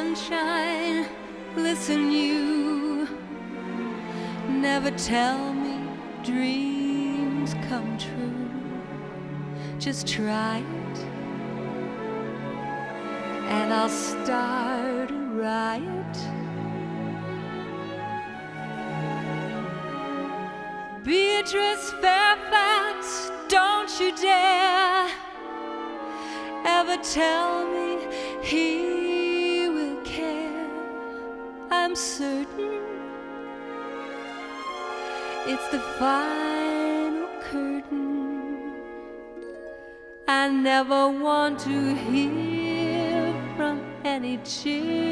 sunshine, listen you. Never tell me dreams come true. Just try it, and I'll start a riot. Beatrice Fairfax, don't you dare ever tell me he will care. I'm certain it's the final curtain. I never want to hear from any cheer.